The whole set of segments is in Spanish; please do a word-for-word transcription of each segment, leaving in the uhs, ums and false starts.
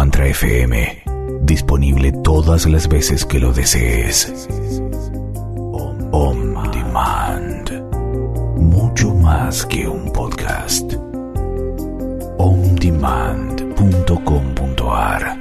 Mantra F M. Disponible todas las veces que lo desees. On Demand. Mucho más que un podcast. on demand punto com punto a r.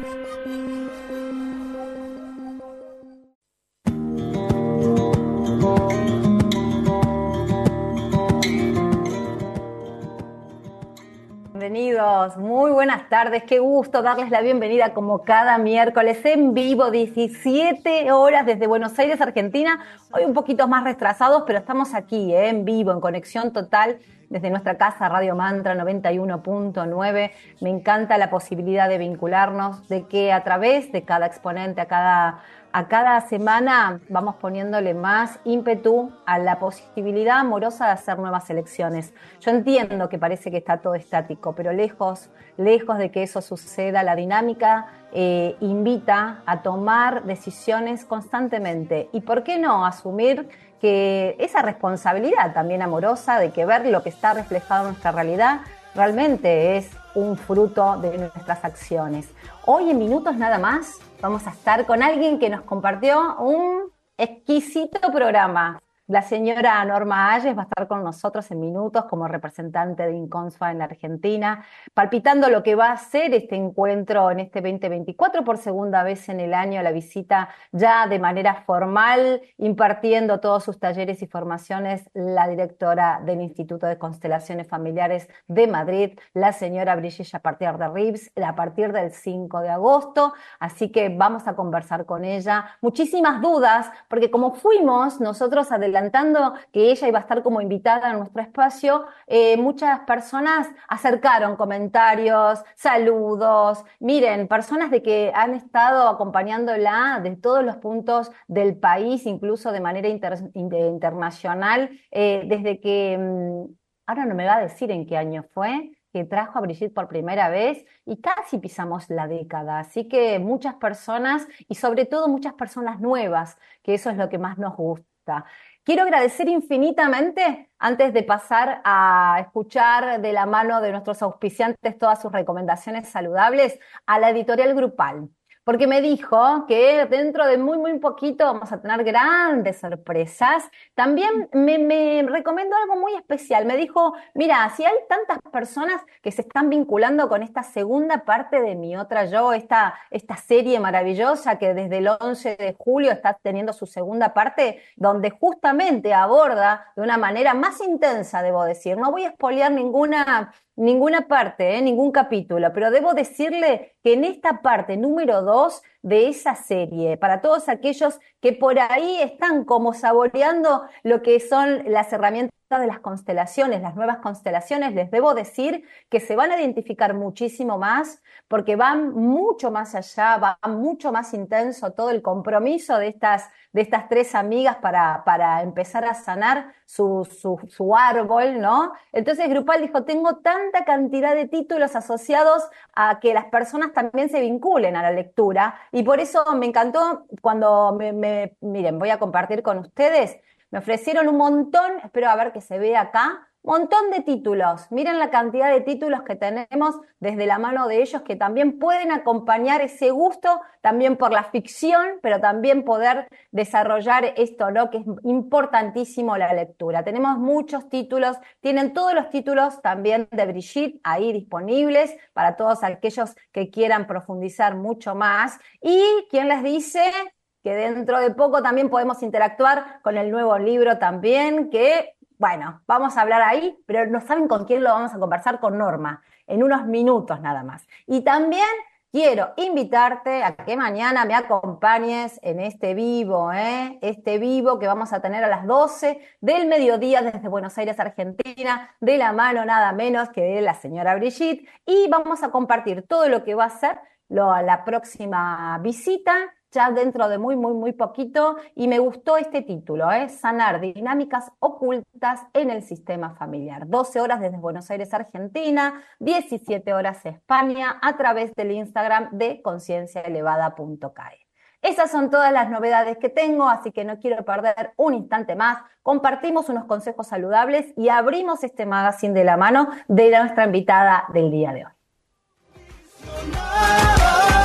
Bienvenidos, muy buenas tardes, qué gusto darles la bienvenida como cada miércoles en vivo, diecisiete horas desde Buenos Aires, Argentina. Hoy un poquito más retrasados, pero estamos aquí ¿eh? en vivo, en conexión total desde nuestra casa Radio Mantra noventa y uno punto nueve. Me encanta la posibilidad de vincularnos, de que a través de cada exponente, a cada, a cada semana vamos poniéndole más ímpetu a la posibilidad amorosa de hacer nuevas elecciones. Yo entiendo que parece que está todo estático, pero lejos, lejos de que eso suceda, la dinámica eh, invita a tomar decisiones constantemente. ¿Y por qué no asumir que esa responsabilidad también amorosa de que ver lo que está reflejado en nuestra realidad realmente es un fruto de nuestras acciones? Hoy en minutos nada más vamos a estar con alguien que nos compartió un exquisito programa. La señora Norma Ayes va a estar con nosotros en minutos como representante de INCONSFA en la Argentina, palpitando lo que va a ser este encuentro en este veinte veinticuatro, por segunda vez en el año, la visita ya de manera formal, impartiendo todos sus talleres y formaciones, la directora del Instituto de Constelaciones Familiares de Madrid, la señora Brigitte Chapartier de Rives, a partir del cinco de agosto, así que vamos a conversar con ella. Muchísimas dudas, porque como fuimos nosotros adelante que ella iba a estar como invitada en nuestro espacio, eh, muchas personas acercaron comentarios, saludos. Miren, personas de que han estado acompañándola de todos los puntos del país, incluso de manera inter, inter, internacional, eh, desde que, mmm, ahora no me va a decir en qué año fue, que trajo a Brigitte por primera vez y casi pisamos la década. Así que muchas personas y sobre todo muchas personas nuevas, que eso es lo que más nos gusta. Quiero agradecer infinitamente, antes de pasar a escuchar de la mano de nuestros auspiciantes todas sus recomendaciones saludables, a la editorial Grupal, porque me dijo que dentro de muy, muy poquito vamos a tener grandes sorpresas. También me, me recomendó algo muy especial. Me dijo, mira, si hay tantas personas que se están vinculando con esta segunda parte de Mi Otra Yo, esta, esta serie maravillosa que desde el once de julio está teniendo su segunda parte, donde justamente aborda de una manera más intensa, debo decir. No voy a spoilear ninguna... ninguna parte, ¿eh? ningún capítulo, pero debo decirle que en esta parte número dos de esa serie, para todos aquellos que por ahí están como saboreando lo que son las herramientas de las constelaciones, las nuevas constelaciones, les debo decir que se van a identificar muchísimo más porque van mucho más allá, va mucho más intenso todo el compromiso de estas, de estas tres amigas para, para empezar a sanar su, su, su árbol, ¿no? Entonces Grupal dijo, tengo tanta cantidad de títulos asociados a que las personas también se vinculen a la lectura y por eso me encantó cuando me, me miren, voy a compartir con ustedes. Me ofrecieron un montón, espero a ver que se vea acá, montón de títulos. Miren la cantidad de títulos que tenemos desde la mano de ellos que también pueden acompañar ese gusto también por la ficción, pero también poder desarrollar esto, ¿no? Que es importantísimo la lectura. Tenemos muchos títulos, tienen todos los títulos también de Brigitte ahí disponibles para todos aquellos que quieran profundizar mucho más. Y ¿quién les dice? Que dentro de poco también podemos interactuar con el nuevo libro también, que, bueno, vamos a hablar ahí, pero no saben con quién lo vamos a conversar, con Norma, en unos minutos nada más. Y también quiero invitarte a que mañana me acompañes en este vivo, ¿eh? Este vivo que vamos a tener a las doce del mediodía desde Buenos Aires, Argentina, de la mano nada menos que de la señora Brigitte, y vamos a compartir todo lo que va a ser lo, la próxima visita, ya dentro de muy, muy, muy poquito, y me gustó este título, ¿eh? Sanar dinámicas ocultas en el sistema familiar. doce horas desde Buenos Aires, Argentina, diecisiete horas España, a través del Instagram de conciencia elevada punto c a e. Esas son todas las novedades que tengo, así que no quiero perder un instante más. Compartimos unos consejos saludables y abrimos este magazine de la mano de nuestra invitada del día de hoy.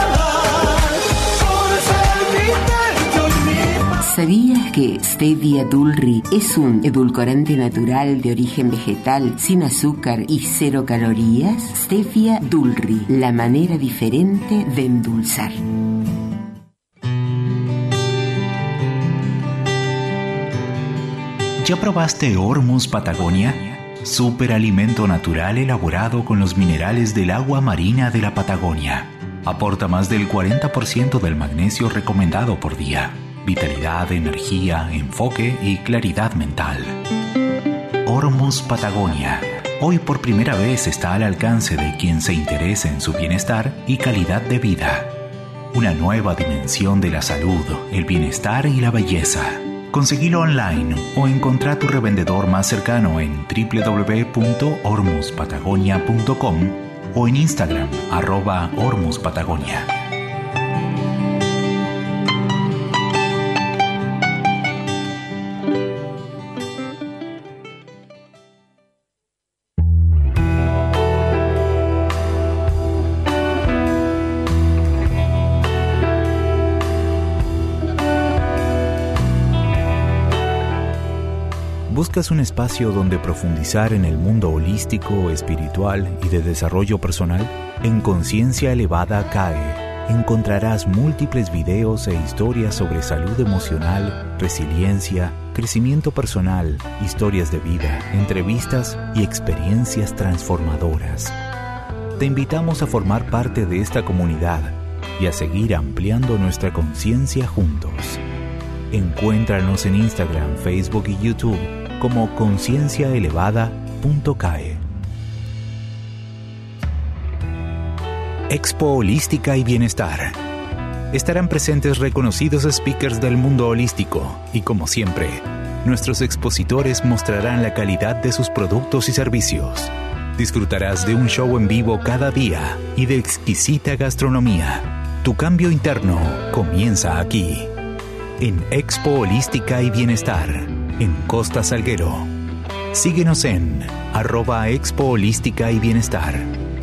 ¿Sabías que Stevia Dulri es un edulcorante natural de origen vegetal, sin azúcar y cero calorías? Stevia Dulri, la manera diferente de endulzar. ¿Ya probaste Hormuz Patagonia? Superalimento natural elaborado con los minerales del agua marina de la Patagonia. Aporta más del cuarenta por ciento del magnesio recomendado por día. Vitalidad, energía, enfoque y claridad mental. Hormuz Patagonia. Hoy por primera vez está al alcance de quien se interese en su bienestar y calidad de vida. Una nueva dimensión de la salud, el bienestar y la belleza. Conseguilo online o encontrá tu revendedor más cercano en doble u doble u doble u punto hormuz patagonia punto com o en Instagram, arroba Hormuz Patagonia. ¿Buscas un espacio donde profundizar en el mundo holístico, espiritual y de desarrollo personal? En Conciencia Elevada C A E encontrarás múltiples videos e historias sobre salud emocional, resiliencia, crecimiento personal, historias de vida, entrevistas y experiencias transformadoras. Te invitamos a formar parte de esta comunidad y a seguir ampliando nuestra conciencia juntos. Encuéntranos en Instagram, Facebook y YouTube como conciencia elevada punto c a e. Expo Holística y Bienestar. Estarán presentes reconocidos speakers del mundo holístico y, como siempre, nuestros expositores mostrarán la calidad de sus productos y servicios. Disfrutarás de un show en vivo cada día y de exquisita gastronomía. Tu cambio interno comienza aquí, en Expo Holística y Bienestar, en Costa Salguero. Síguenos en arroba Expo Holística y Bienestar.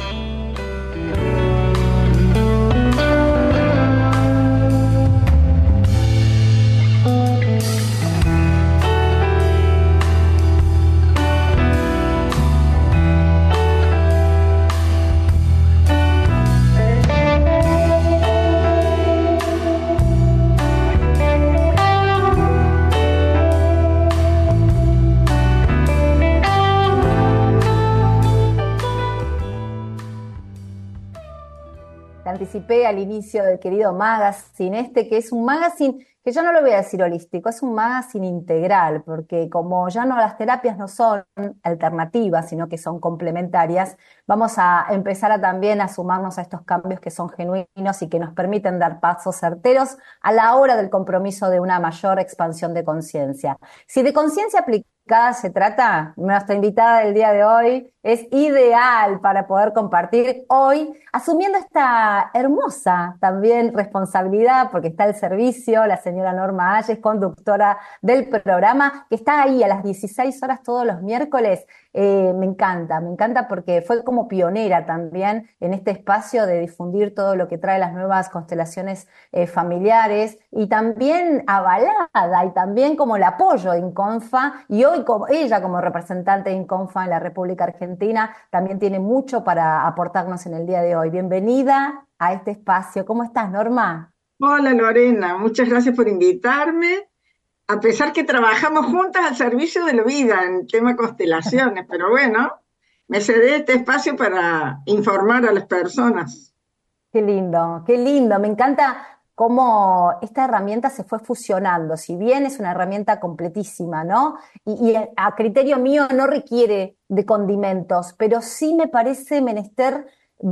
Anticipé al inicio del querido magazine este, que es un magazine que yo no lo voy a decir holístico, es un magazine integral, porque como ya no las terapias no son alternativas, sino que son complementarias, vamos a empezar a también a sumarnos a estos cambios que son genuinos y que nos permiten dar pasos certeros a la hora del compromiso de una mayor expansión de conciencia. Si de conciencia aplicada se trata, nuestra invitada del día de hoy es ideal para poder compartir hoy, asumiendo esta hermosa también responsabilidad, porque está al servicio, la señora Norma Ayes, conductora del programa, que está ahí a las dieciséis horas todos los miércoles. Eh, me encanta, me encanta porque fue como pionera también en este espacio de difundir todo lo que trae las nuevas constelaciones eh, familiares, y también avalada y también como el apoyo de INCONFA, y hoy como ella como representante de INCONFA en la República Argentina también tiene mucho para aportarnos en el día de hoy. Bienvenida a este espacio. ¿Cómo estás, Norma? Hola, Lorena, muchas gracias por invitarme. A pesar que trabajamos juntas al servicio de la vida en tema constelaciones, pero bueno, me cedí este espacio para informar a las personas. Qué lindo, qué lindo. Me encanta cómo esta herramienta se fue fusionando. Si bien es una herramienta completísima, ¿no? Y, y a criterio mío no requiere de condimentos, pero sí me parece menester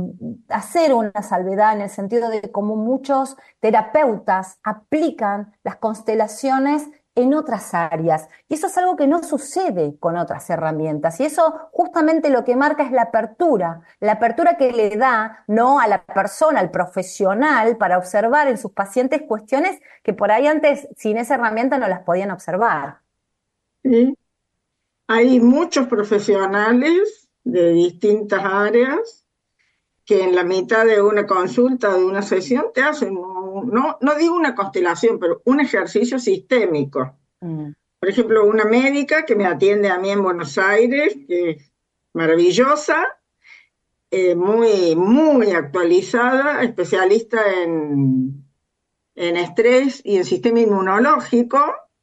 hacer una salvedad en el sentido de cómo muchos terapeutas aplican las constelaciones en otras áreas, y eso es algo que no sucede con otras herramientas, y eso justamente lo que marca es la apertura, la apertura que le da, ¿no?, a la persona, al profesional, para observar en sus pacientes cuestiones que por ahí antes sin esa herramienta no las podían observar. Sí. Hay muchos profesionales de distintas áreas que en la mitad de una consulta, de una sesión, te hacen, no, no digo una constelación, pero un ejercicio sistémico. Mm. Por ejemplo, una médica que me atiende a mí en Buenos Aires, que es maravillosa, eh, muy, muy actualizada, especialista en, en estrés y en sistema inmunológico,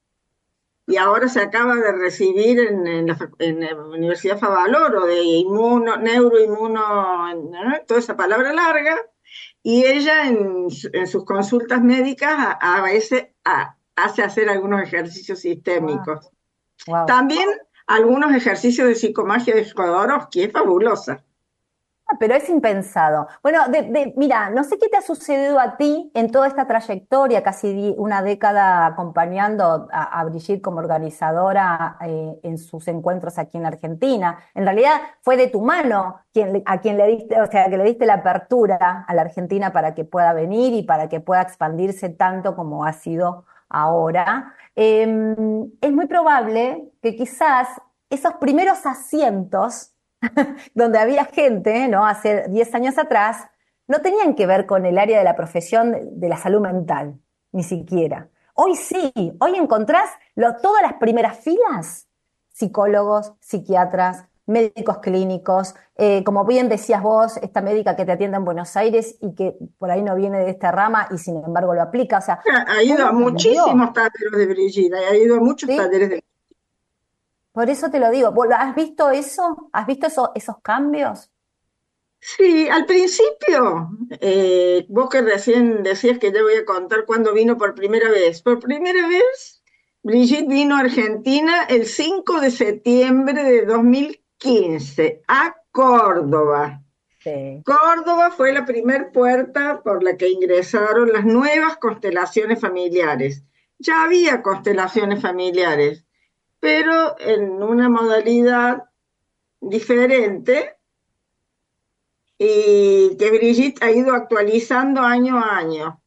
y ahora se acaba de recibir en, en, la, en la Universidad Favaloro de inmuno, neuroinmuno, ¿no? Toda esa palabra larga, y ella en, en sus consultas médicas a, a veces a, hace hacer algunos ejercicios sistémicos. Wow. Wow. También algunos ejercicios de psicomagia de Jodorowsky, es fabulosa. Pero es impensado. Bueno, de, de, mira, no sé qué te ha sucedido a ti en toda esta trayectoria, casi una década acompañando a, a Brigitte como organizadora eh, en sus encuentros aquí en la Argentina. En realidad fue de tu mano quien, a quien le diste, o sea, que le diste la apertura a la Argentina para que pueda venir y para que pueda expandirse tanto como ha sido ahora. Eh, es muy probable que quizás esos primeros asientos donde había gente, ¿no? Hace diez años atrás, no tenían que ver con el área de la profesión de la salud mental, ni siquiera. Hoy sí, hoy encontrás lo, todas las primeras filas, psicólogos, psiquiatras, médicos clínicos, eh, como bien decías vos, esta médica que te atiende en Buenos Aires y que por ahí no viene de esta rama y sin embargo lo aplica. O sea, ha ido a muchísimos talleres de Brigitte, ha ido a muchos ¿sí? talleres de Por eso te lo digo. ¿Has visto eso? ¿Has visto eso, esos cambios? Sí, al principio, eh, vos que recién decías que te voy a contar cuándo vino por primera vez. Por primera vez, Brigitte vino a Argentina el cinco de septiembre de dos mil quince, a Córdoba. Sí. Córdoba fue la primer puerta por la que ingresaron las nuevas constelaciones familiares. Ya había constelaciones familiares, pero en una modalidad diferente y que Brigitte ha ido actualizando año a año.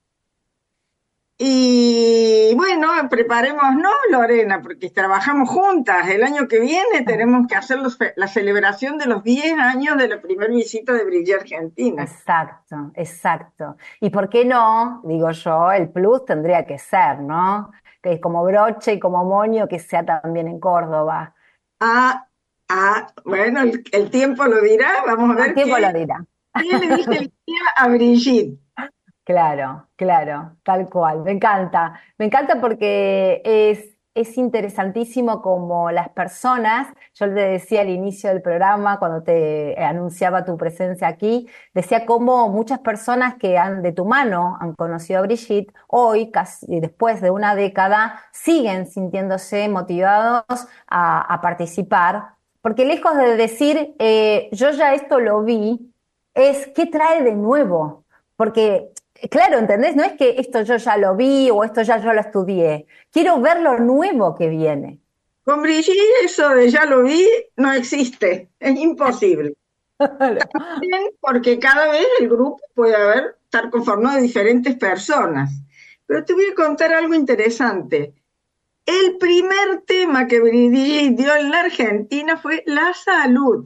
Y bueno, preparémonos, Lorena, porque trabajamos juntas. El año que viene tenemos que hacer los, la celebración de los diez años de la primera visita de Brigitte a Argentina. Exacto, exacto. ¿Y por qué no? Digo yo, el plus tendría que ser, ¿no? Que es como broche y como moño que sea también en Córdoba. Ah, ah, bueno, el, el tiempo lo dirá, vamos a ver. El tiempo qué, lo dirá. ¿Qué le dice el día a Brigitte? Claro, claro, tal cual. Me encanta. Me encanta porque es, es interesantísimo como las personas, yo le decía al inicio del programa, cuando te anunciaba tu presencia aquí, decía cómo muchas personas que han de tu mano han conocido a Brigitte, hoy, casi después de una década, siguen sintiéndose motivados a, a participar. Porque lejos de decir, eh, yo ya esto lo vi, es ¿qué trae de nuevo? Porque claro, ¿entendés? No es que esto yo ya lo vi o esto ya yo lo estudié. Quiero ver lo nuevo que viene. Con Brigitte eso de ya lo vi no existe, es imposible. También porque cada vez el grupo puede haber, estar conformado de diferentes personas. Pero te voy a contar algo interesante. El primer tema que Brigitte dio en la Argentina fue la salud.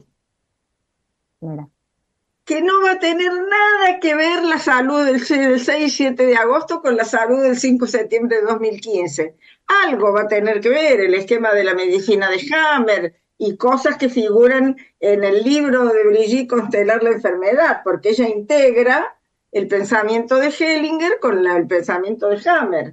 Mira. Que no va a tener nada que ver la salud del seis y siete de agosto con la salud del cinco de septiembre de dos mil quince. Algo va a tener que ver el esquema de la medicina de Hammer y cosas que figuran en el libro de Brigitte Constelar la enfermedad, porque ella integra el pensamiento de Hellinger con la, el pensamiento de Hammer.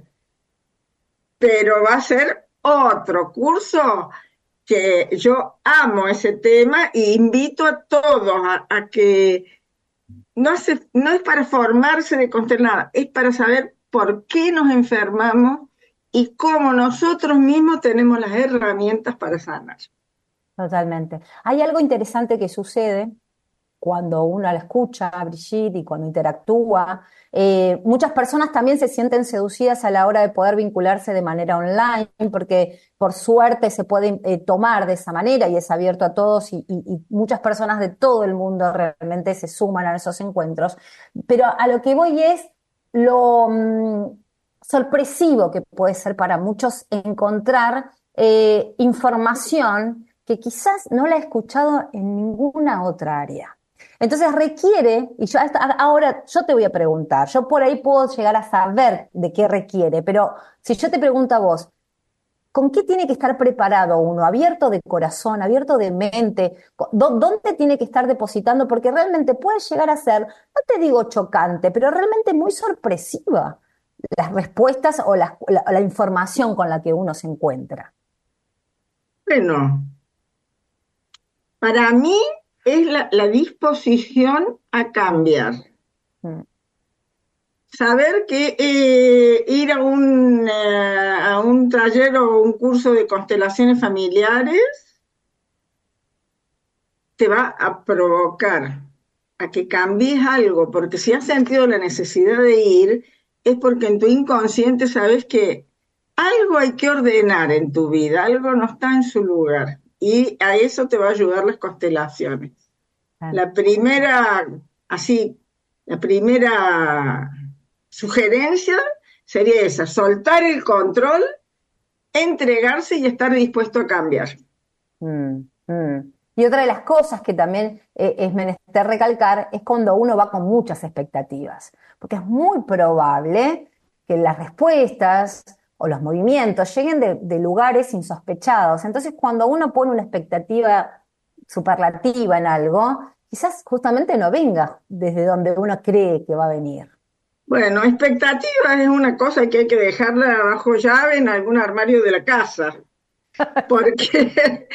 Pero va a ser otro curso que yo amo ese tema e invito a todos a, a que no, hace, no es para formarse de constelar, es para saber por qué nos enfermamos y cómo nosotros mismos tenemos las herramientas para sanar. Totalmente. Hay algo interesante que sucede cuando uno la escucha a Brigitte y cuando interactúa. Eh, muchas personas también se sienten seducidas a la hora de poder vincularse de manera online, porque por suerte se puede eh, tomar de esa manera y es abierto a todos y, y, y muchas personas de todo el mundo realmente se suman a esos encuentros. Pero a lo que voy es lo mmm, sorpresivo que puede ser para muchos encontrar eh, información que quizás no la he escuchado en ninguna otra área. Entonces requiere, y yo hasta ahora yo te voy a preguntar, yo por ahí puedo llegar a saber de qué requiere, pero si yo te pregunto a vos, ¿con qué tiene que estar preparado uno? ¿Abierto de corazón, abierto de mente? ¿Dónde tiene que estar depositando? Porque realmente puede llegar a ser, no te digo chocante, pero realmente muy sorpresiva las respuestas o la, la, la información con la que uno se encuentra. Bueno, para mí es la, la disposición a cambiar. Mm. Saber que eh, ir a un, eh, a un taller o un curso de constelaciones familiares te va a provocar a que cambies algo, porque si has sentido la necesidad de ir, es porque en tu inconsciente sabes que algo hay que ordenar en tu vida, algo no está en su lugar, y a eso te va a ayudar las constelaciones. Ah. La primera, así, la primera sugerencia sería esa, soltar el control, entregarse y estar dispuesto a cambiar. Mm, mm. Y otra de las cosas que también eh, es menester recalcar es cuando uno va con muchas expectativas, porque es muy probable que las respuestas o los movimientos lleguen de, de lugares insospechados. Entonces, cuando uno pone una expectativa superlativa en algo, quizás justamente no venga desde donde uno cree que va a venir. Bueno, expectativas es una cosa que hay que dejarla bajo llave en algún armario de la casa, porque,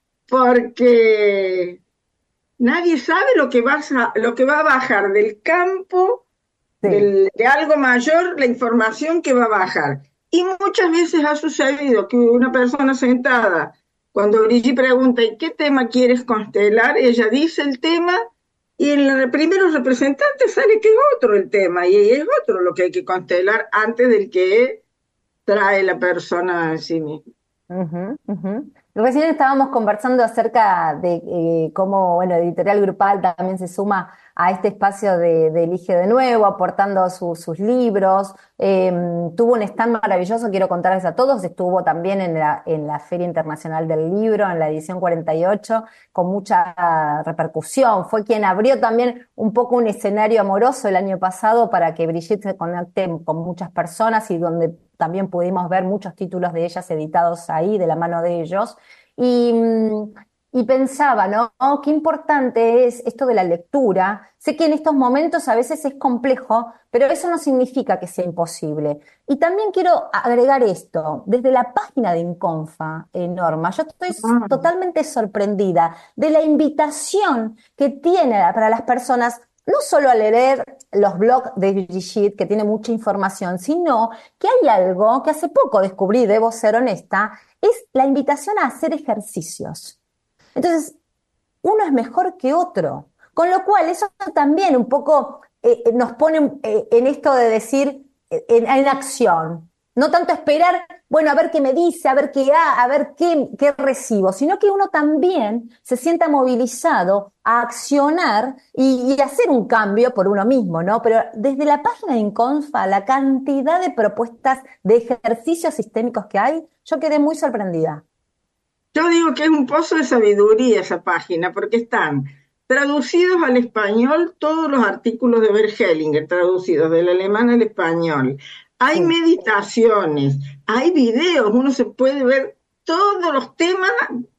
porque nadie sabe lo que, vas a, lo que va a bajar del campo, sí. del, de algo mayor, la información que va a bajar. Y muchas veces ha sucedido que una persona sentada, cuando Brigitte pregunta, ¿y qué tema quieres constelar? Ella dice el tema, y en el primero representante sale que es otro el tema, y es otro lo que hay que constelar antes del que trae la persona en sí misma. Uh-huh, uh-huh. Recién estábamos conversando acerca de eh, cómo, bueno, Editorial Grupal también se suma a este espacio de, de Elige de Nuevo, aportando su, sus libros. Eh, tuvo un stand maravilloso, quiero contarles a todos. Estuvo también en la, en la Feria Internacional del Libro, en la edición cuarenta y ocho, con mucha repercusión. Fue quien abrió también un poco un escenario amoroso el año pasado para que Brigitte se conecte con muchas personas y donde también pudimos ver muchos títulos de ellas editados ahí, de la mano de ellos. Y, y pensaba, ¿no? Oh, qué importante es esto de la lectura. Sé que en estos momentos a veces es complejo, pero eso no significa que sea imposible. Y también quiero agregar esto, desde la página de Inconfa, eh, Norma, yo estoy ah. totalmente sorprendida de la invitación que tiene para las personas, no solo a leer los blogs de Brigitte, que tiene mucha información, sino que hay algo que hace poco descubrí, debo ser honesta, es la invitación a hacer ejercicios. Entonces, uno es mejor que otro, con lo cual eso también un poco eh, nos pone eh, en esto de decir eh, en, en acción. No tanto esperar, bueno, a ver qué me dice, a ver qué ha, a ver qué, qué recibo, sino que uno también se sienta movilizado a accionar y, y hacer un cambio por uno mismo, ¿no? Pero desde la página de Inconfa, la cantidad de propuestas de ejercicios sistémicos que hay, yo quedé muy sorprendida. Yo digo que es un pozo de sabiduría esa página, porque están traducidos al español todos los artículos de Bert Hellinger, traducidos del alemán al español. Hay sí. meditaciones, hay videos, uno se puede ver todos los temas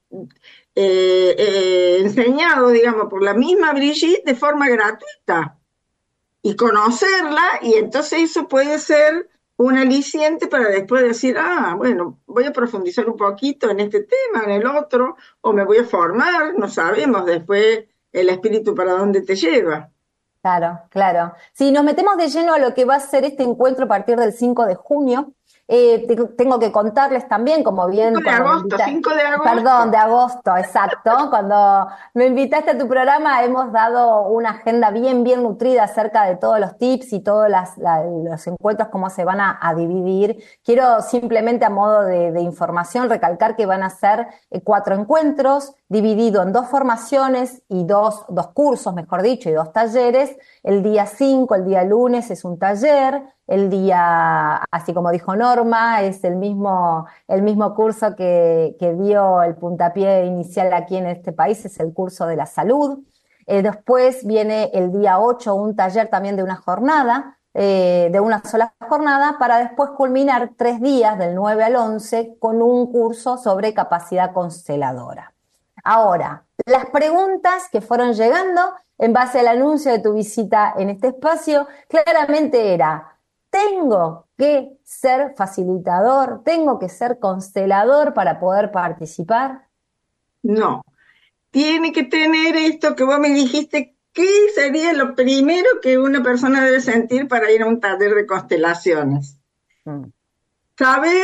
eh, eh, enseñados, digamos, por la misma Brigitte de forma gratuita y conocerla, y entonces eso puede ser un aliciente para después decir, ah, bueno, voy a profundizar un poquito en este tema, en el otro, o me voy a formar, no sabemos después el espíritu para dónde te lleva. Claro, claro. Si nos metemos de lleno a lo que va a ser este encuentro a partir del cinco de junio, eh, te, tengo que contarles también, como bien... cinco de agosto, cinco de agosto. Perdón, de agosto, exacto. Cuando me invitaste a tu programa hemos dado una agenda bien, bien nutrida acerca de todos los tips y todos las, la, los encuentros, cómo se van a, a dividir. Quiero simplemente a modo de, de información recalcar que van a ser eh, cuatro encuentros dividido en dos formaciones y dos, dos cursos, mejor dicho, y dos talleres. El día cinco, el día lunes, es un taller. El día, así como dijo Norma, es el mismo, el mismo curso que, que dio el puntapié inicial aquí en este país, es el curso de la salud. Eh, después viene el día ocho un taller también de una jornada, eh, de una sola jornada, para después culminar tres días, del nueve al once, con un curso sobre capacidad consteladora. Ahora, las preguntas que fueron llegando en base al anuncio de tu visita en este espacio, claramente era: ¿tengo que ser facilitador? ¿Tengo que ser constelador para poder participar? No, tiene que tener esto que vos me dijiste, ¿qué sería lo primero que una persona debe sentir para ir a un taller de constelaciones? Mm. Saber,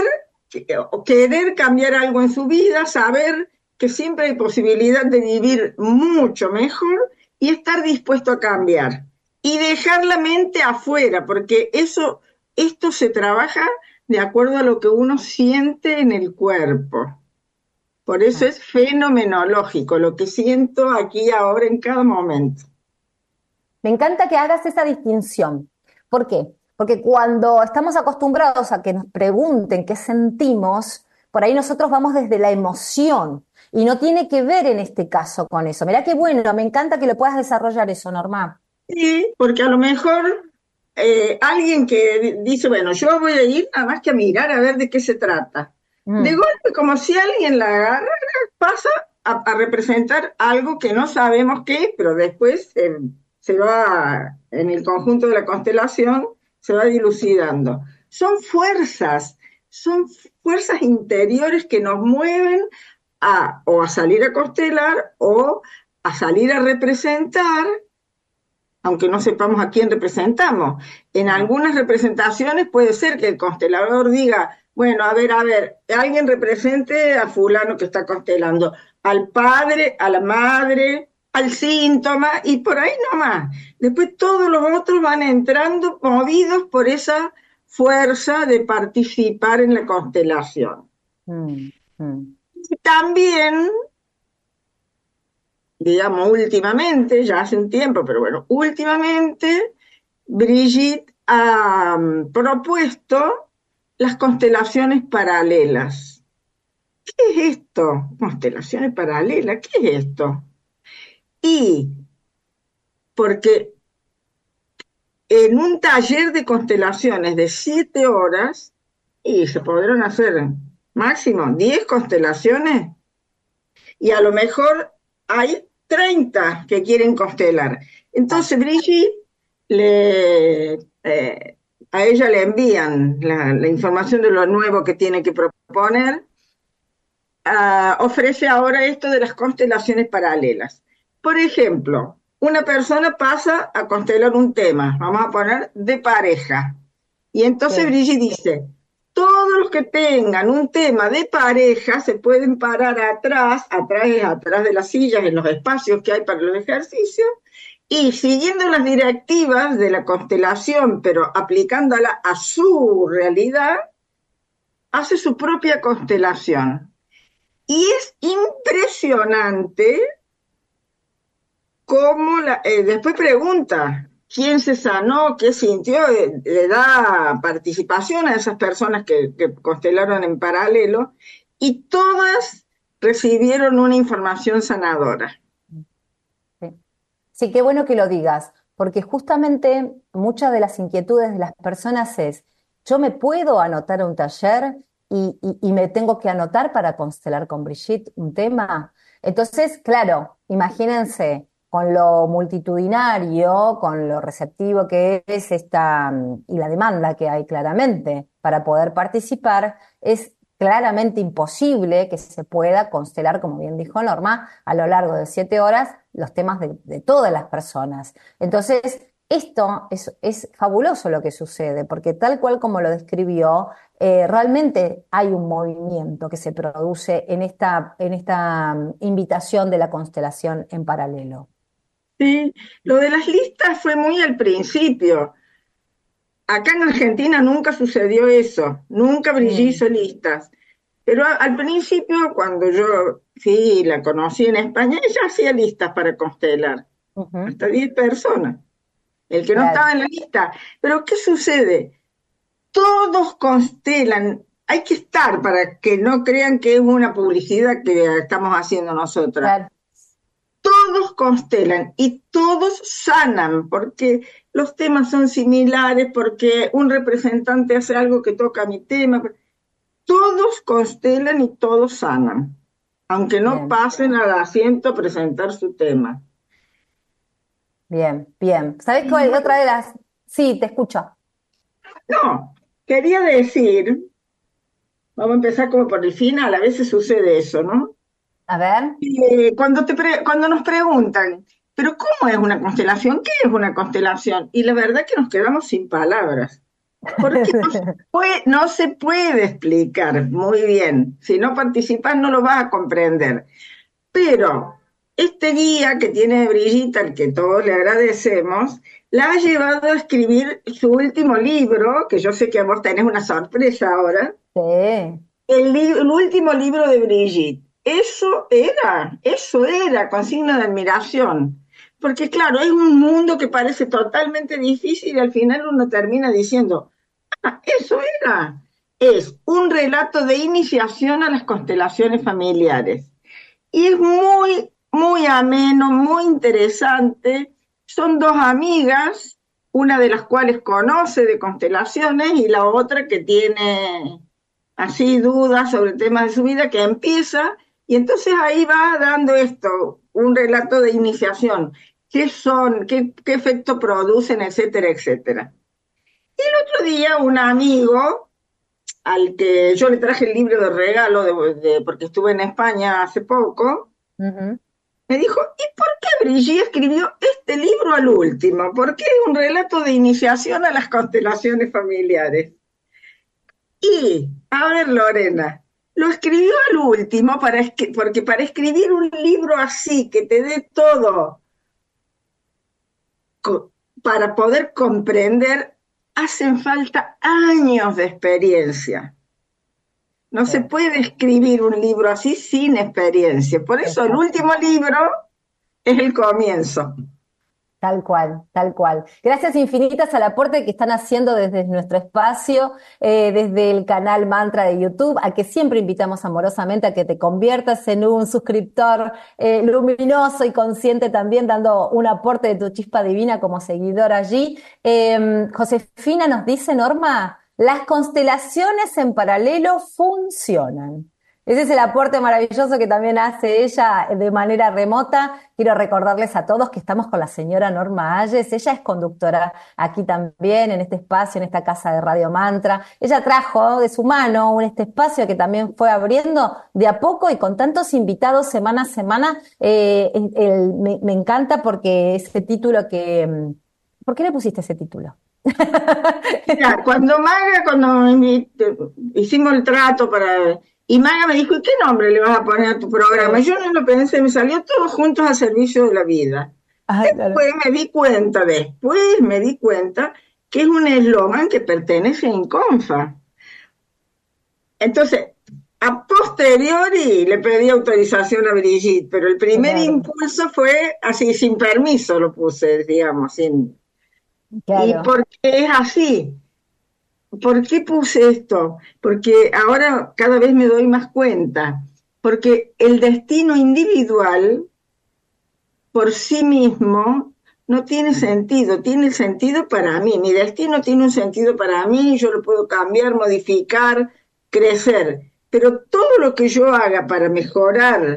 querer cambiar algo en su vida, saber que siempre hay posibilidad de vivir mucho mejor y estar dispuesto a cambiar. Y dejar la mente afuera, porque eso, esto se trabaja de acuerdo a lo que uno siente en el cuerpo. Por eso es fenomenológico, lo que siento aquí ahora en cada momento. Me encanta que hagas esa distinción. ¿Por qué? Porque cuando estamos acostumbrados a que nos pregunten qué sentimos, por ahí nosotros vamos desde la emoción y no tiene que ver en este caso con eso. Mirá qué bueno, me encanta que lo puedas desarrollar eso, Norma. Sí, porque a lo mejor eh, alguien que dice, bueno, yo voy a ir nada más que a mirar a ver de qué se trata. Mm. De golpe, como si alguien la agarra, pasa a, a representar algo que no sabemos qué es, pero después eh, se va, en el conjunto de la constelación, se va dilucidando. Son fuerzas, son fuerzas interiores que nos mueven a, o a salir a constelar o a salir a representar, aunque no sepamos a quién representamos. En algunas representaciones puede ser que el constelador diga, bueno, a ver, a ver, alguien represente a fulano que está constelando, al padre, a la madre, al síntoma, y por ahí nomás. Después todos los otros van entrando movidos por esa fuerza de participar en la constelación. Mm, mm. Y también, digamos, últimamente, ya hace un tiempo, pero bueno, últimamente, Brigitte ha um, propuesto las constelaciones paralelas. ¿Qué es esto? Constelaciones paralelas, ¿qué es esto? Y porque en un taller de constelaciones de siete horas, y se podrán hacer máximo diez constelaciones, y a lo mejor hay treinta que quieren constelar. Entonces Brigitte, le, eh, a ella le envían la, la información de lo nuevo que tiene que proponer. Uh, ofrece ahora esto de las constelaciones paralelas. Por ejemplo, una persona pasa a constelar un tema, vamos a poner de pareja, y entonces sí. Brigitte dice, todos los que tengan un tema de pareja se pueden parar atrás, atrás es atrás de las sillas, en los espacios que hay para los ejercicios, y siguiendo las directivas de la constelación, pero aplicándola a su realidad, hace su propia constelación. Y es impresionante cómo la, eh, después pregunta quién se sanó, qué sintió, eh, le da participación a esas personas que, que constelaron en paralelo, y todas recibieron una información sanadora. Sí. Sí, qué bueno que lo digas, porque justamente muchas de las inquietudes de las personas es, yo me puedo anotar a un taller y, y, y me tengo que anotar para constelar con Brigitte un tema. Entonces, claro, imagínense, con lo multitudinario, con lo receptivo que es esta, y la demanda que hay claramente para poder participar, es claramente imposible que se pueda constelar, como bien dijo Norma, a lo largo de siete horas los temas de, de todas las personas. Entonces, esto es, es fabuloso lo que sucede, porque tal cual como lo describió, eh, realmente hay un movimiento que se produce en esta, en esta um, invitación de la constelación en paralelo. Sí, lo de las listas fue muy al principio. Acá en Argentina nunca sucedió eso, nunca Brigitte hizo listas. Pero a, al principio, cuando yo sí la conocí en España, ella hacía listas para constelar, uh-huh. hasta diez personas. El que no claro. estaba en la lista. Pero ¿qué sucede? Todos constelan. Hay que estar para que no crean que es una publicidad que estamos haciendo nosotras. Claro. todos constelan y todos sanan, porque los temas son similares, porque un representante hace algo que toca mi tema. Todos constelan y todos sanan, aunque no Bien. pasen al asiento a presentar su tema. Bien, bien. ¿Sabés cuál es otra de las...? Sí, te escucho. No, quería decir, vamos a empezar como por el final, a veces sucede eso, ¿no? A ver. Eh, cuando, te pre- cuando nos preguntan, ¿pero cómo es una constelación? ¿Qué es una constelación? Y la verdad que nos quedamos sin palabras, porque no se puede, no se puede explicar muy bien. Si no participas no lo vas a comprender. Pero este guía que tiene Brigitte, al que todos le agradecemos, la ha llevado a escribir su último libro, que yo sé que vos tenés una sorpresa ahora, Sí. el, li- el último libro de Brigitte. Eso era, eso era, con signo de admiración. Porque claro, es un mundo que parece totalmente difícil y al final uno termina diciendo, ah, eso era. Es un relato de iniciación a las constelaciones familiares. Y es muy, muy ameno, muy interesante. Son dos amigas, una de las cuales conoce de constelaciones y la otra que tiene así dudas sobre temas de su vida, que empieza, y entonces ahí va dando esto, un relato de iniciación. ¿Qué son? ¿Qué, qué efecto producen? Etcétera, etcétera. Y el otro día un amigo al que yo le traje el libro de regalo de, de, porque estuve en España hace poco, Ujú. me dijo, ¿y por qué Brigitte escribió este libro al último? Porque es un relato de iniciación a las constelaciones familiares. Y, a ver, Lorena, lo escribió al último para porque para escribir un libro así, que te dé todo, para poder comprender, hacen falta años de experiencia. No Sí, se puede escribir un libro así sin experiencia. Por eso el exacto. último libro es el comienzo. Tal cual, tal cual. Gracias infinitas al aporte que están haciendo desde nuestro espacio, eh, desde el canal Mantra de YouTube, a que siempre invitamos amorosamente a que te conviertas en un suscriptor eh, luminoso y consciente también, dando un aporte de tu chispa divina como seguidor allí. Eh, Josefina nos dice, Norma, las constelaciones en paralelo funcionan. Ese es el aporte maravilloso que también hace ella de manera remota. Quiero recordarles a todos que estamos con la señora Norma Ayes. Ella es conductora aquí también, en este espacio, en esta casa de Radio Mantra. Ella trajo de su mano un este espacio que también fue abriendo de a poco y con tantos invitados semana a semana. Eh, el, el, me, me encanta porque ese título que... ¿Por qué le pusiste ese título? Mira, cuando Maga, cuando hicimos el trato para... Y Maga me dijo, ¿y qué nombre le vas a poner a tu programa? Sí. Yo no lo pensé, me salió todos juntos al servicio de la vida. Ay, claro. Después me di cuenta, después me di cuenta que es un eslogan que pertenece a Inconfa. Entonces, a posteriori le pedí autorización a Brigitte, pero el primer Claro, impulso fue así, sin permiso lo puse, digamos, sin... Y claro. porque es así. ¿Por qué puse esto? Porque ahora cada vez me doy más cuenta, porque el destino individual por sí mismo no tiene sentido, tiene el sentido para mí, mi destino tiene un sentido para mí, yo lo puedo cambiar, modificar, crecer, pero todo lo que yo haga para mejorar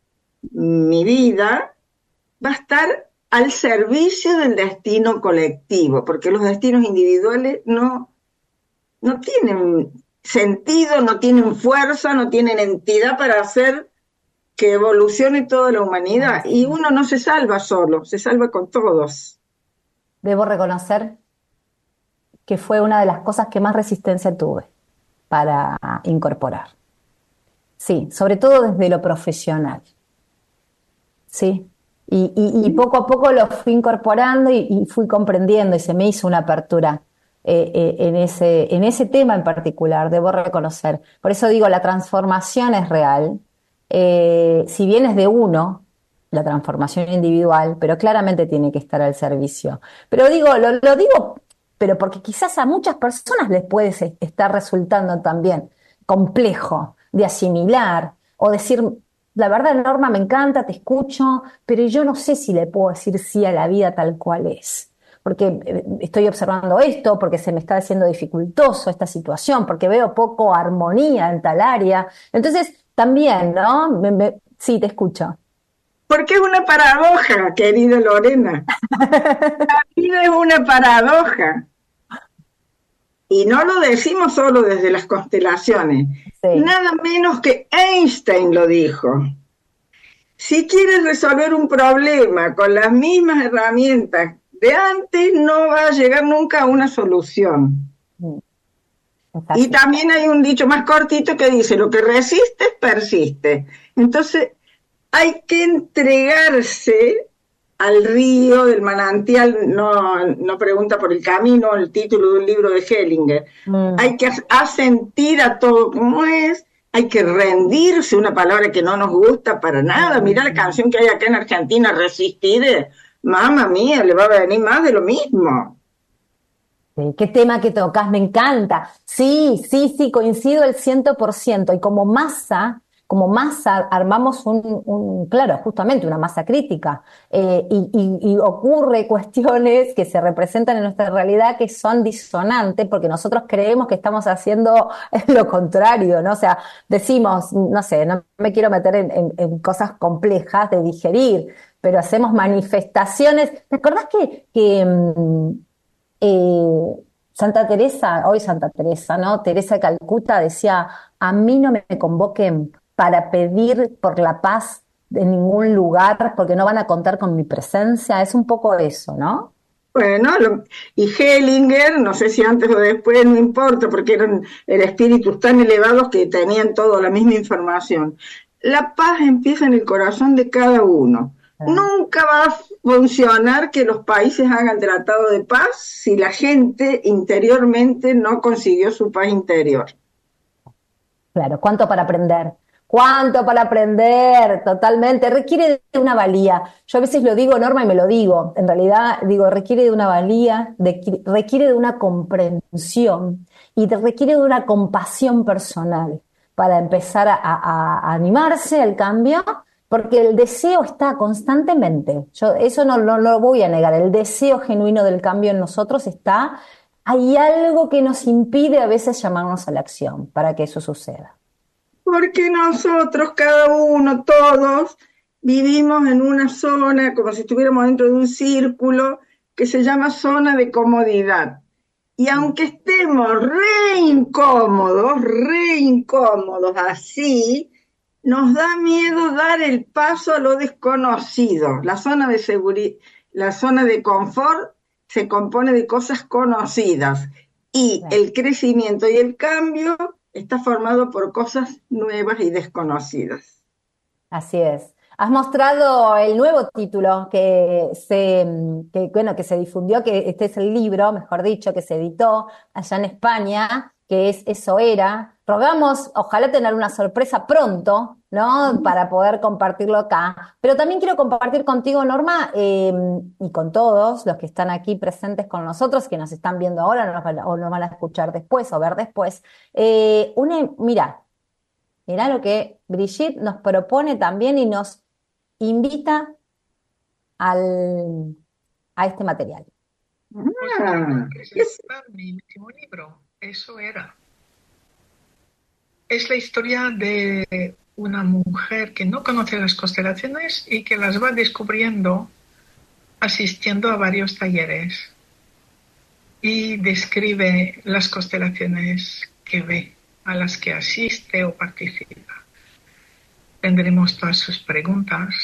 mi vida va a estar al servicio del destino colectivo, porque los destinos individuales no no tienen sentido, no tienen fuerza, no tienen entidad para hacer que evolucione toda la humanidad. Y uno no se salva solo, se salva con todos. Debo reconocer que fue una de las cosas que más resistencia tuve para incorporar. Sí, sobre todo desde lo profesional. Sí. Y, y, y poco a poco lo fui incorporando y, y fui comprendiendo y se me hizo una apertura eh, eh, en ese, en ese tema en particular, debo reconocer. Por eso digo, la transformación es real. Eh, si bien es de uno, la transformación individual, pero claramente tiene que estar al servicio. Pero digo, lo, lo digo, pero porque quizás a muchas personas les puede estar resultando también complejo de asimilar o decir, la verdad, Norma, me encanta, te escucho, pero yo no sé si le puedo decir sí a la vida tal cual es. Porque eh, estoy observando esto, porque se me está haciendo dificultoso esta situación, porque veo poco armonía en tal área. Entonces, también, ¿no? Me- me- sí, te escucho. Porque es una paradoja, querida Lorena. La vida es una paradoja. Y no lo decimos solo desde las constelaciones. Sí. Nada menos que Einstein lo dijo. Si quieres resolver un problema con las mismas herramientas de antes, no va a llegar nunca a una solución. Mm, es Y así. también hay un dicho más cortito que dice, lo que resiste, persiste. Entonces, hay que entregarse al río del manantial, no, no pregunta por el camino, el título de un libro de Hellinger. Mm, Hay que asentir a todo como es, hay que rendirse, una palabra que no nos gusta para nada. Mira la mm. canción que hay acá en Argentina, Resistir, mamá mía, le va a venir más de lo mismo. Sí, qué tema que tocas, me encanta. Sí, sí, sí, coincido el ciento por ciento. Y como masa, como masa, armamos un, un- claro, justamente una masa crítica. Eh, y, y- y ocurre cuestiones que se representan en nuestra realidad que son disonantes porque nosotros creemos que estamos haciendo lo contrario, ¿no? O sea, decimos, no sé, no me quiero meter en, en- en cosas complejas de digerir, pero hacemos manifestaciones. ¿Te acordás que, que, mm, eh, Santa Teresa, hoy Santa Teresa, ¿no? Teresa de Calcuta decía, a mí no me convoquen para pedir por la paz en ningún lugar porque no van a contar con mi presencia. Es un poco eso, ¿no? Bueno, lo, y Hellinger, no sé si antes o después, no importa, porque eran el espíritus tan elevados que tenían toda la misma información. La paz empieza en el corazón de cada uno. Ah, Nunca va a funcionar que los países hagan tratado de paz si la gente interiormente no consiguió su paz interior. claro, ¿cuánto para aprender? ¿Cuánto para aprender? Totalmente. Requiere de una valía. Yo a veces lo digo, Norma, y me lo digo. En realidad, digo, requiere de una valía, de- requiere de una comprensión y de- requiere de una compasión personal para empezar a, a- a animarse al cambio, porque el deseo está constantemente. Yo eso no, no lo voy a negar. El deseo genuino del cambio en nosotros está. Hay algo que nos impide a veces llamarnos a la acción para que eso suceda. Porque nosotros, cada uno, todos, vivimos en una zona, como si estuviéramos dentro de un círculo, que se llama zona de comodidad. Y aunque estemos re incómodos, re incómodos así, nos da miedo dar el paso a lo desconocido. La zona de seguridad, la zona de confort se compone de cosas conocidas y Claro. el crecimiento y el cambio está formado por cosas nuevas y desconocidas. Así es. Has mostrado el nuevo título que se, mm, que, bueno, que se difundió, que este es el libro, mejor dicho, que se editó allá en España, que es Eso era. Rogamos, ojalá tener una sorpresa pronto, ¿no? Para poder compartirlo acá. Pero también quiero compartir contigo, Norma, eh, y con todos los que están aquí presentes con nosotros, que nos están viendo ahora nos van a- o nos van a escuchar después o ver después. Eh, una, mira. Mirá lo que Brigitte nos propone también y nos invita al, a este material. Pues quiero Ah, es, presentar mi último libro, Eso era. Es la historia de una mujer que no conoce las constelaciones y que las va descubriendo asistiendo a varios talleres y describe las constelaciones que ve, a las que asiste o participa. Tendremos todas sus preguntas,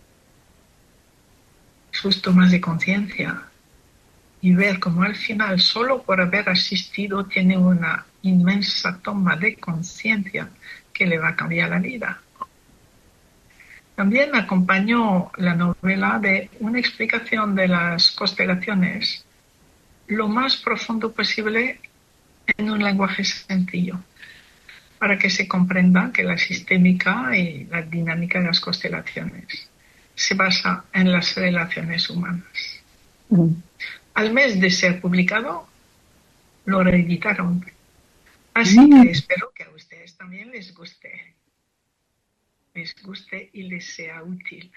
sus tomas de conciencia y ver cómo al final, solo por haber asistido, tiene una inmensa toma de conciencia que le va a cambiar la vida. También acompañó la novela de una explicación de las constelaciones lo más profundo posible en un lenguaje sencillo, para que se comprenda que la sistémica y la dinámica de las constelaciones se basa en las relaciones humanas. Mm. Al mes de ser publicado, lo reeditaron. Así Mm. que espero que a ustedes también les guste. les guste y les sea útil.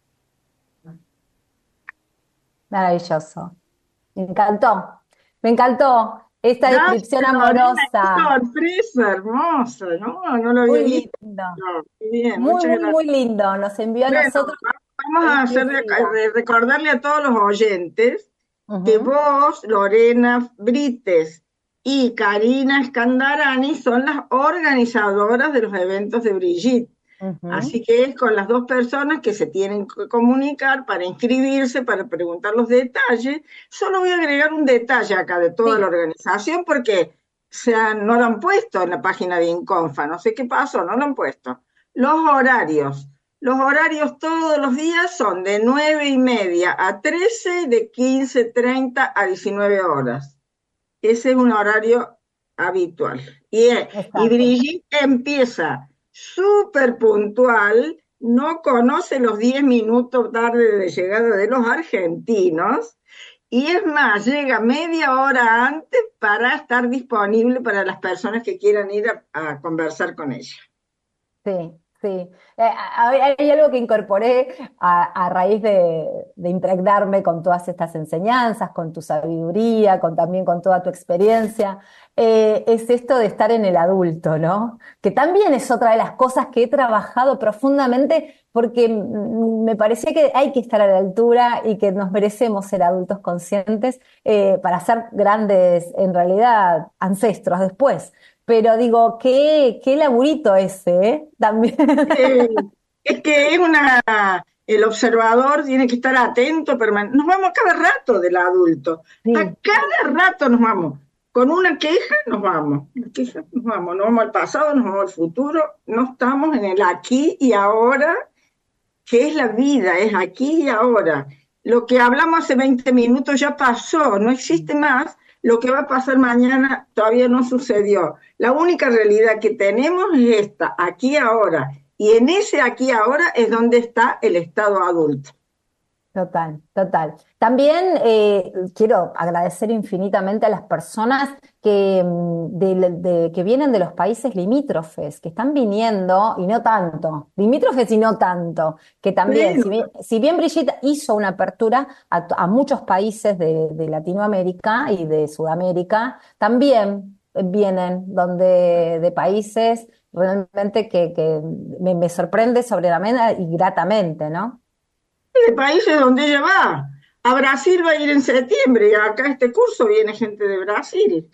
Maravilloso. Me encantó. Me encantó esta Gracias, descripción Lorena, qué amorosa. sorpresa hermosa, ¿no? No lo había Muy visto. lindo. Qué bien, Muy, muchas muy, gracias. muy lindo. Nos envió a Bueno, nosotros vamos a hacerle, a exclusiva. re- recordarle a todos los oyentes que Ujú, vos, Lorena Brites y Karina Scandarani son las organizadoras de los eventos de Brigitte. ujú. Así que es con las dos personas que se tienen que comunicar para inscribirse, para preguntar los detalles. Solo voy a agregar un detalle acá de toda la Sí, organización porque se han- no lo han puesto en la página de Inconfa. No sé qué pasó, no lo han puesto. Los horarios. Los horarios todos los días son de nueve y media a trece, de quince treinta a diecinueve horas. Ese es un horario habitual. Y, eh, y exacto. Brigitte empieza súper puntual, no conoce los diez minutos tarde de llegada de los argentinos, y es más, llega media hora antes para estar disponible para las personas que quieran ir a, a conversar con ella. Sí, sí. Eh, a- a- hay algo que incorporé a, a raíz de, de impregnarme con todas estas enseñanzas, con tu sabiduría, con también con toda tu experiencia. Eh, es esto de estar en el adulto, ¿no? Que también es otra de las cosas que he trabajado profundamente porque mm, me parecía que hay que estar a la altura y que nos merecemos ser adultos conscientes eh, para ser grandes, en realidad, ancestros después. Pero digo, qué, qué laburito ese, ¿eh? También. Eh, es que es una, el observador tiene que estar atento, permanente. Nos vamos cada rato del adulto, a Sí, cada rato nos vamos. Con una queja nos vamos, una queja nos vamos, nos vamos al pasado, nos vamos al futuro, no estamos en el aquí y ahora, que es la vida, es aquí y ahora. Lo que hablamos hace veinte minutos ya pasó, no existe más. Lo que va a pasar mañana todavía no sucedió. La única realidad que tenemos es esta, aquí y ahora. Y en ese aquí y ahora es donde está el estado adulto. total, total. También eh, quiero agradecer infinitamente a las personas que, mm, de- de- que vienen de los países limítrofes, que están viniendo, y no tanto, limítrofes y no tanto, que también, Bueno, si bien, si bien Brigitte hizo una apertura a, to- a muchos países de, de Latinoamérica y de Sudamérica, también vienen donde, de países realmente que, que me, me sorprende sobremanera y gratamente, ¿no? de países donde ella va. A Brasil va a ir en septiembre y acá a este curso viene gente de Brasil.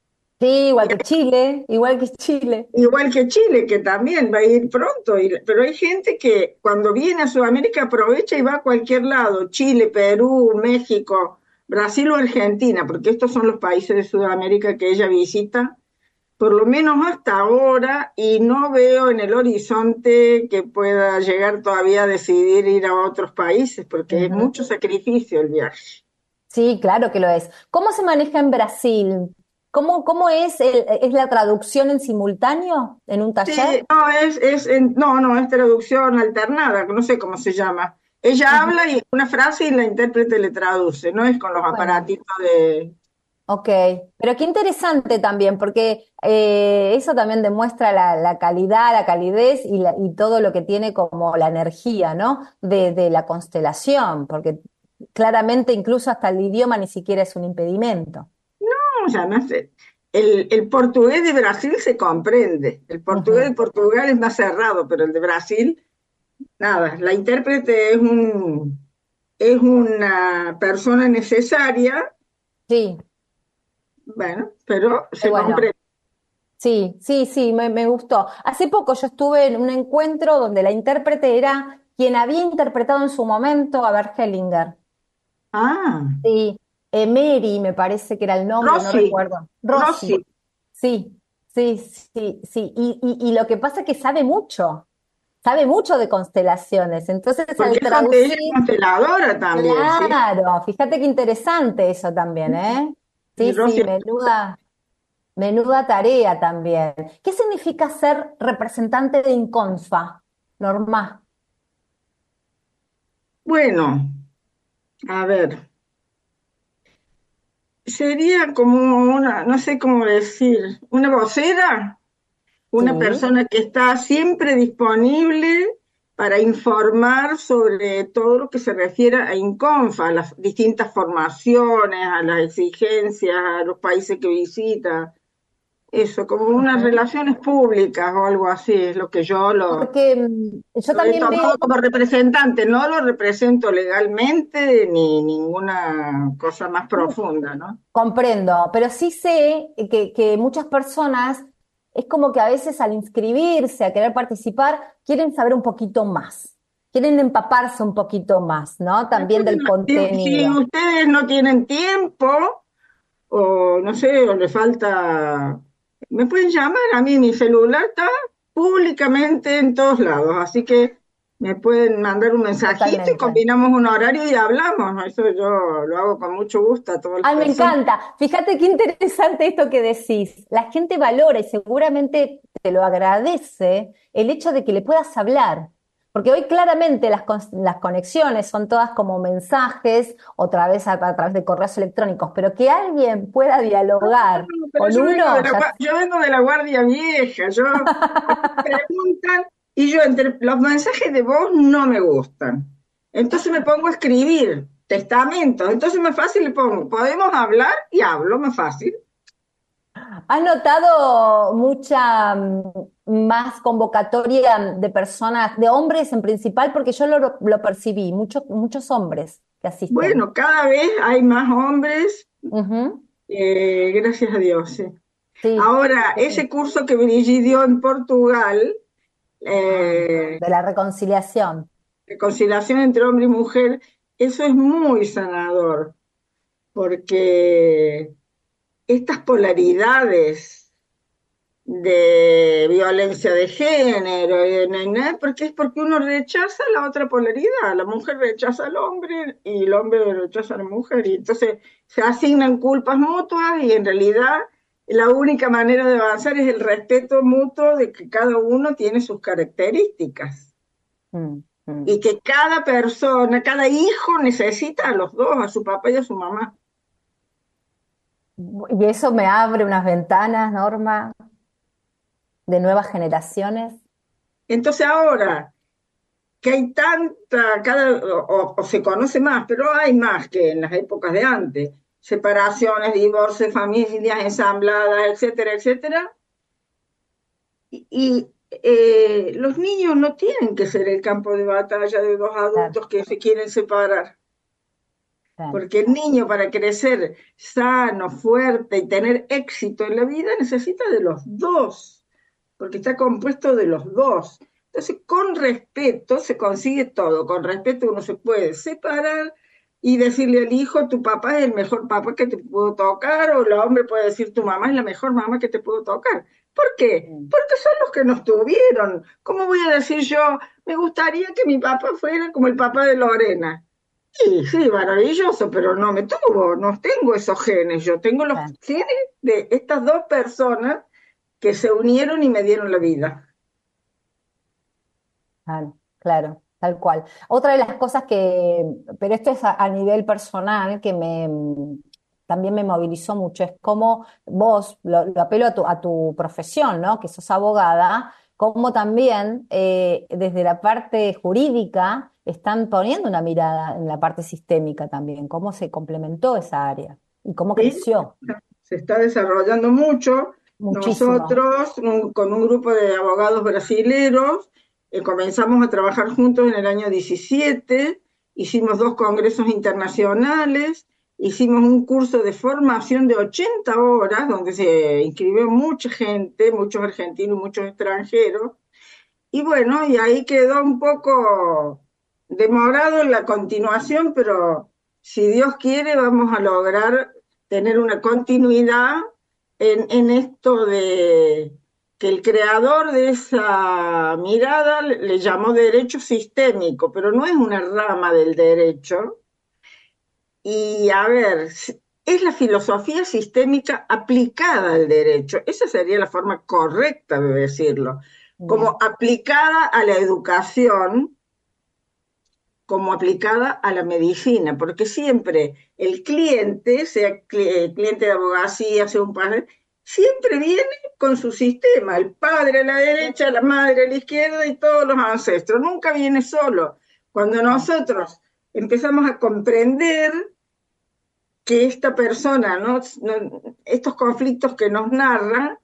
Sí, igual que Chile, igual que Chile. Igual que Chile, que también va a ir pronto, y- pero hay gente que cuando viene a Sudamérica aprovecha y va a cualquier lado, Chile, Perú, México, Brasil o Argentina, porque estos son los países de Sudamérica que ella visita, por lo menos hasta ahora, y no veo en el horizonte que pueda llegar todavía a decidir ir a otros países, porque es Ujú. mucho sacrificio el viaje. Sí, claro que lo es. ¿Cómo se maneja en Brasil? ¿Cómo, cómo es, el- es la traducción en simultáneo en un taller? Sí, no, es, es, en- no, no, es traducción alternada, no sé cómo se llama. Ella Ujú. habla y una frase y la intérprete le traduce, no es con los Bueno, aparatitos de... ok. Pero qué interesante también, porque eh, eso también demuestra la, la calidad, la calidez y, la- y todo lo que tiene como la energía, ¿no? De, de la constelación, porque claramente incluso hasta el idioma ni siquiera es un impedimento. ¿Cómo se llama? El, el portugués de Brasil se comprende, el portugués Ujú. de Portugal es más cerrado, pero el de Brasil, nada, la intérprete es un, es una persona necesaria, Sí, bueno, pero qué se bueno. comprende. Sí, sí, sí, me, me gustó. Hace poco yo estuve en un encuentro donde la intérprete era quien había interpretado en su momento a Bert Hellinger. Ah, Sí, eh, Mary me parece que era el nombre, no Rossi, recuerdo. Rosy, Rossi, sí, sí, sí, sí. Y, y, y lo que pasa es que sabe mucho, sabe mucho de constelaciones. Entonces porque al es conte- ella traducir, es consteladora también, ¿sí? claro, fíjate qué interesante eso también, ¿eh? Y Sí, sí, Rossi, menuda. Menuda tarea también. ¿Qué significa ser representante de Inconfa, Norma? bueno, a ver, sería como una, no sé cómo decir, una vocera, una Sí. persona que está siempre disponible para informar sobre todo lo que se refiere a INCONFA, a las distintas formaciones, a las exigencias, a los países que visita. Eso, como unas Ujú. relaciones públicas o algo así, es lo que yo lo, Porque mm, yo lo he también veo, tomado como representante. No lo represento legalmente ni ninguna cosa más profunda, ¿no? comprendo, pero sí sé que, que muchas personas es como que a veces al inscribirse, a querer participar, quieren saber un poquito más, quieren empaparse un poquito más, ¿no? También del Bueno, si, si contenido. ustedes no tienen tiempo, o no sé, o le falta, me pueden llamar a mí, mi celular está públicamente en todos lados, así que me pueden mandar un mensajito y Totalmente. combinamos un horario y hablamos, ¿no? Eso yo lo hago con mucho gusto a todas las Ay, me personas. encanta. Fíjate qué interesante esto que decís. La gente valora y seguramente te lo agradece el hecho de que le puedas hablar. Porque hoy claramente las, con- las conexiones son todas como mensajes, otra vez a, a través de correos electrónicos, pero que alguien pueda dialogar No, pero con yo vengo de uno, la, ya. gua- yo vengo de la guardia vieja, yo preguntan y yo entre los mensajes de voz no me gustan. Entonces me pongo a escribir testamentos, entonces más fácil le pongo, podemos hablar y hablo más fácil. ¿Has notado mucha mm, más convocatoria de personas, de hombres en principal? Porque yo lo, lo percibí, muchos muchos hombres que asisten. Bueno, cada vez hay más hombres, Ujú. eh, gracias a Dios. Sí. Sí, Ahora, sí. ese curso que Brigitte dio en Portugal, Ah, eh, de la reconciliación. de conciliación entre hombre y mujer, eso es muy sanador, porque estas polaridades de violencia de género, y de na, na, porque es porque uno rechaza la otra polaridad, la mujer rechaza al hombre y el hombre rechaza a la mujer, y entonces se asignan culpas mutuas y en realidad la única manera de avanzar es el respeto mutuo de que cada uno tiene sus características Mm, mm. y que cada persona, cada hijo necesita a los dos, a su papá y a su mamá. Y eso me abre unas ventanas, Norma, de nuevas generaciones. Entonces ahora que hay tanta, cada, o, o se conoce más, pero hay más que en las épocas de antes, separaciones, divorcios, familias ensambladas, etcétera, etcétera, y, y eh, los niños no tienen que ser el campo de batalla de dos Claro, adultos que se quieren separar, claro, porque el niño para crecer sano, fuerte y tener éxito en la vida necesita de los dos, porque está compuesto de los dos. Entonces, con respeto se consigue todo. Con respeto uno se puede separar y decirle al hijo, tu papá es el mejor papá que te pudo tocar, o el hombre puede decir, tu mamá es la mejor mamá que te pudo tocar. ¿Por qué? mm, Porque son los que nos tuvieron. ¿Cómo voy a decir yo, me gustaría que mi papá fuera como el papá de Lorena? Sí, sí, maravilloso, pero no me tuvo, no tengo esos genes, yo tengo los claro, genes de estas dos personas que se unieron y me dieron la vida. claro, claro, tal cual. Otra de las cosas que, pero esto es a, a nivel personal, que me mm, también me movilizó mucho, es cómo vos, lo, lo apelo a tu, a tu profesión, ¿no? Que sos abogada, cómo también eh, desde la parte jurídica están poniendo una mirada en la parte sistémica también, cómo se complementó esa área y cómo ¿Sí? creció Se está desarrollando mucho. muchísimo. Nosotros, un- con un grupo de abogados brasileros, eh, comenzamos a trabajar juntos en el año diecisiete, hicimos dos congresos internacionales, hicimos un curso de formación de ochenta horas, donde se inscribió mucha gente, muchos argentinos, muchos extranjeros, y bueno, y ahí quedó un poco demorado en la continuación, pero si Dios quiere vamos a lograr tener una continuidad en, en esto de que el creador de esa mirada le, le llamó derecho sistémico, pero no es una rama del derecho. Y a ver, es la filosofía sistémica aplicada al derecho. Esa sería la forma correcta de decirlo, Bien, como aplicada a la educación, como aplicada a la medicina, porque siempre el cliente, sea cliente de abogacía, sea un padre, siempre viene con su sistema, el padre a la derecha, la madre a la izquierda y todos los ancestros, nunca viene solo. Cuando nosotros empezamos a comprender que esta persona, ¿no? estos conflictos que nos narra,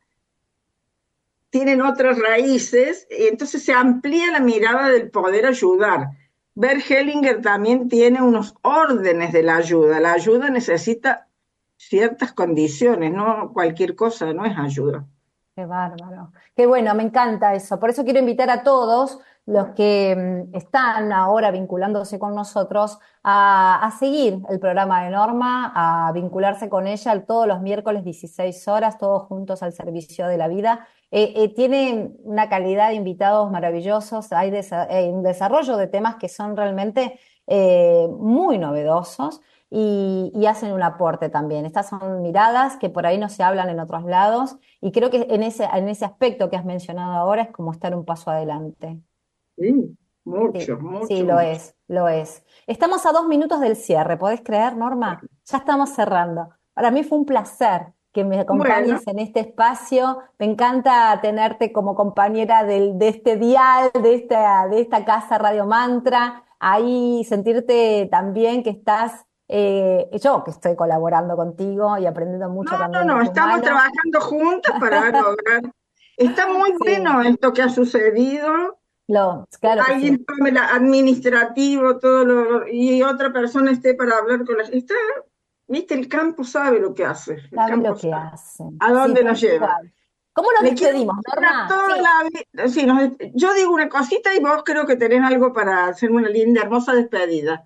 tienen otras raíces, y entonces se amplía la mirada del poder ayudar. Bert Hellinger también tiene unos órdenes de la ayuda. La ayuda necesita ciertas condiciones, no cualquier cosa, no es ayuda. Qué bárbaro. Qué bueno, me encanta eso. Por eso quiero invitar a todos los que mm, están ahora vinculándose con nosotros a, a seguir el programa de Norma, a vincularse con ella todos los miércoles dieciséis horas, todos juntos al servicio de la vida. Eh, eh, tiene una calidad de invitados maravillosos, hay desa- eh, un desarrollo de temas que son realmente eh, muy novedosos y, y hacen un aporte también. Estas son miradas que por ahí no se hablan en otros lados y creo que en ese, en ese aspecto que has mencionado ahora es como estar un paso adelante. Sí, Sí, mucho, mucho, sí, lo mucho. es, lo es. Estamos a dos minutos del cierre, ¿podés creer, Norma? Ya estamos cerrando. Para mí fue un placer que me Bueno, acompañes en este espacio. Me encanta tenerte como compañera del, de este dial, de esta, de esta casa Radio Mantra. Ahí sentirte también que estás, eh, yo que estoy colaborando contigo y aprendiendo mucho no, no, también de no, tu estamos mano. trabajando juntas para lograr. Está muy Sí, bueno esto que ha sucedido. lo, claro que sí. Alguien tome el administrativo, todo lo, y otra persona esté para hablar con la gente. Está, viste, el campo sabe lo que hace. El Sabe campo lo que sabe hacen. a Sí, dónde nos tal lleva. cual. ¿Cómo nos Le quiero despedimos, decir a Norma? toda Sí, la vida, sí, nos despe- yo digo una cosita y vos creo que tenés algo para hacer una linda, hermosa despedida.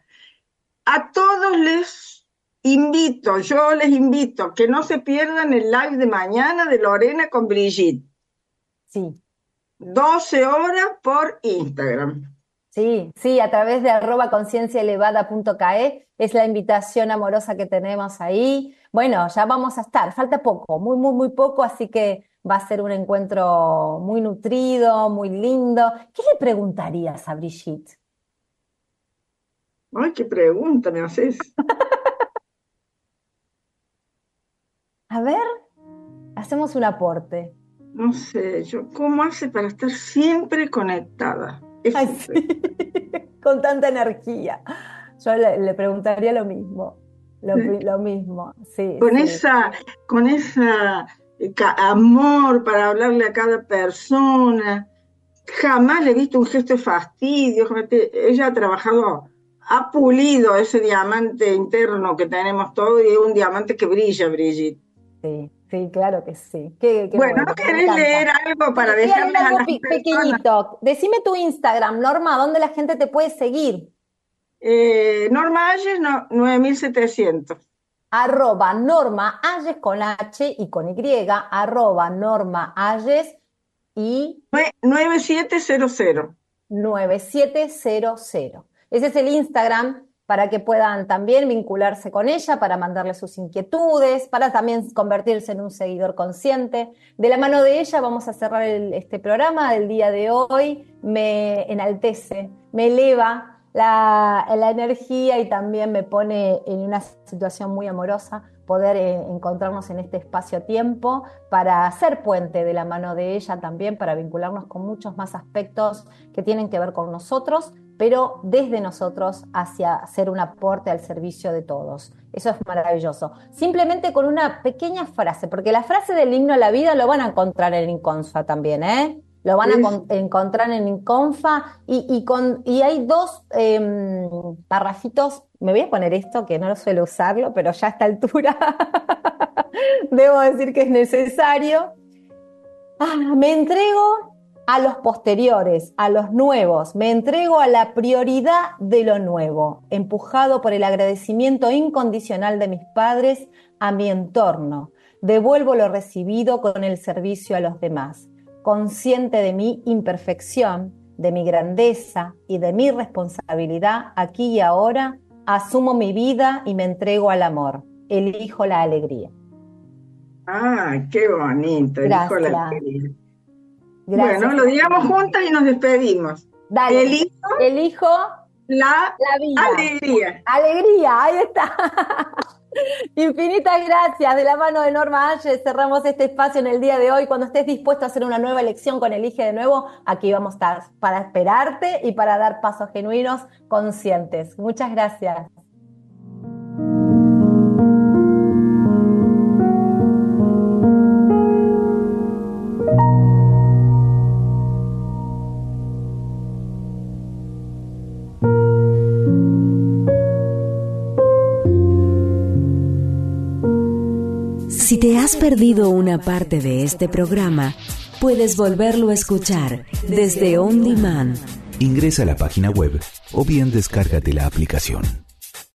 A todos les invito, yo les invito que no se pierdan el live de mañana de Lorena con Brigitte. sí, doce horas por Instagram. sí, sí, a través de arroba concienciaelevada punto cae es la invitación amorosa que tenemos ahí. Bueno, ya vamos a estar, falta poco, muy, muy, muy poco, así que va a ser un encuentro muy nutrido, muy lindo. ¿Qué le preguntarías a Brigitte? Ay, qué pregunta me haces. A ver, hacemos un aporte. No sé, yo, ¿cómo hace para estar siempre conectada? Eso Ay, sé. sí, con tanta energía. Yo le, le preguntaría lo mismo, lo, pri- lo mismo, sí, Con sí. esa, con esa eh, ca- amor para hablarle a cada persona. Jamás le he visto un gesto de fastidio. Fíjate, ella ha trabajado, ha pulido ese diamante interno que tenemos todo y es un diamante que brilla, Brigitte. Sí, sí, claro que sí. Qué, qué Bueno, ¿no bueno, me querés leer encanta. algo para Sí, voy a leer dejarles a algo las pe- personas? pequeñito. Decime tu Instagram, Norma, ¿dónde la gente te puede seguir? Eh, Norma Ayes, no, nueve mil setecientos. Arroba Norma Ayes con H y con Y, arroba Norma Ayes y nueve siete cero cero. nueve siete cero cero. Ese es el Instagram para que puedan también vincularse con ella, para mandarle sus inquietudes, para también convertirse en un seguidor consciente. De la mano de ella vamos a cerrar el- este programa del día de hoy. Me enaltece, me eleva la, la energía y también me pone en una situación muy amorosa poder eh, encontrarnos en este espacio-tiempo para ser puente de la mano de ella también, para vincularnos con muchos más aspectos que tienen que ver con nosotros, pero desde nosotros hacia hacer un aporte al servicio de todos. Eso es maravilloso. Simplemente con una pequeña frase, porque la frase del himno a la vida lo van a encontrar en Inconfa también, ¿eh? Lo van a con- encontrar en Inconfa y, y, con, y hay dos eh, parrafitos. Me voy a poner esto, que no lo suelo usarlo, pero ya a esta altura debo decir que es necesario. Ah, me entrego a los posteriores, a los nuevos, me entrego a la prioridad de lo nuevo, empujado por el agradecimiento incondicional de mis padres a mi entorno. Devuelvo lo recibido con el servicio a los demás, consciente de mi imperfección, de mi grandeza y de mi responsabilidad aquí y ahora, asumo mi vida y me entrego al amor. Elijo la alegría. Ah, qué bonito, elijo la Gracias. alegría. Gracias. Bueno, lo digamos juntas y nos despedimos. Dale, Elijo elijo la la vida. alegría. Alegría, ahí está. Infinitas gracias. De la mano de Norma Ayes cerramos este espacio en el día de hoy. Cuando estés dispuesto a hacer una nueva elección con Elige de Nuevo, aquí vamos a estar para esperarte y para dar pasos genuinos conscientes. Muchas gracias. Si te has perdido una parte de este programa, puedes volverlo a escuchar desde On Demand. Ingresa a la página web o bien descárgate la aplicación.